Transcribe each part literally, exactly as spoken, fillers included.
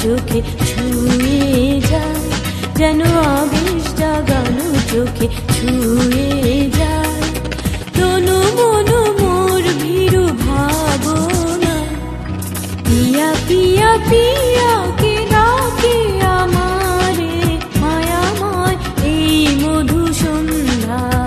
চোখে ছুঁয়ে যায়, যেন আবেশ জাগানো চোখে ছুঁয়ে যায়। তনু মনু মোর ভীরু ভাবনা, পিয়া পিয়া পিয়া কে ডাকে আমারে, মায়াময় এই মধু সন্ধ্যায়।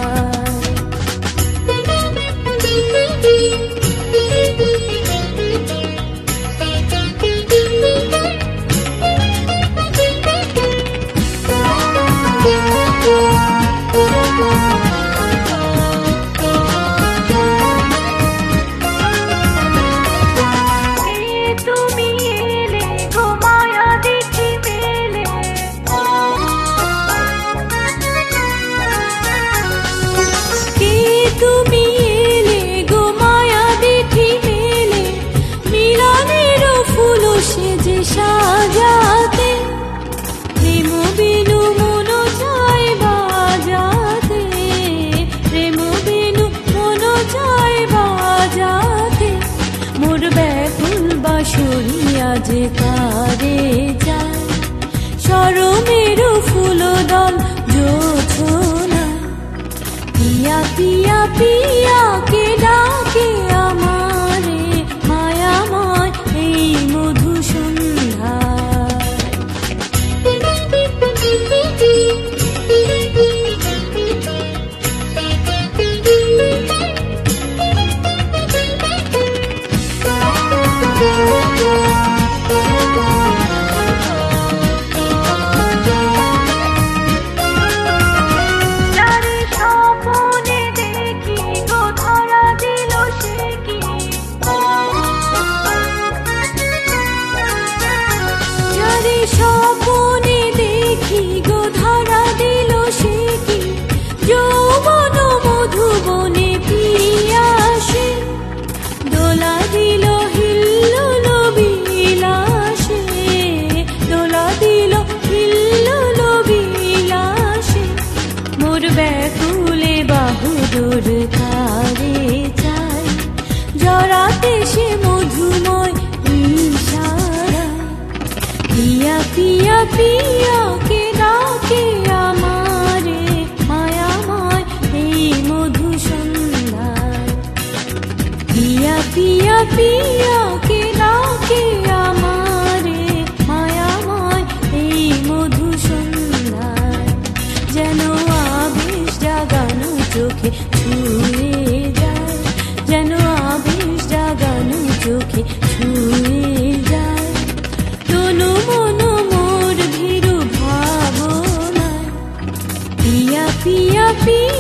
সাজাতে প্রেম বেনু মন চায় বাজাতে, প্রেম বেনু মন চায় বাজাতে, মোর ব্যাকুল বাঁশরি আজ কারে যায়। শরমের ফুল দল জোছনা, পিয়া পিয়া পিয়া কে ডাকে আমারে, মায়াময় এই মধু স্বপনে দেখি গো ধরা দিল সে কি, যৌবন মধুবনে পিয়াসে দোলা দিল হিল্লোল বিলাসে, দোলা দিল হিল্লোল বিলাসে, মোর ব্যাকুলে বাহুদুর তারে চাই, জড়াতে সে মধুময় ইশারা। পিয়া পিয়া পিয়া কে ডাকে আমারে, মায়াময় এই মধু সন্ধ্যায়। পিয়া পিয়া পিয়া কে ডাকে আমারে, মায়াময় এই মধু সন্ধ্যায়, যেন আবেশ জাগানো চোখে ছুঁয়ে যায়, যেন আবেশ জাগানো চোখে ছুঁয়ে যায়। তনু মনু মোর ভীরু ভাবনা, পিয়া পিয়া পিয়া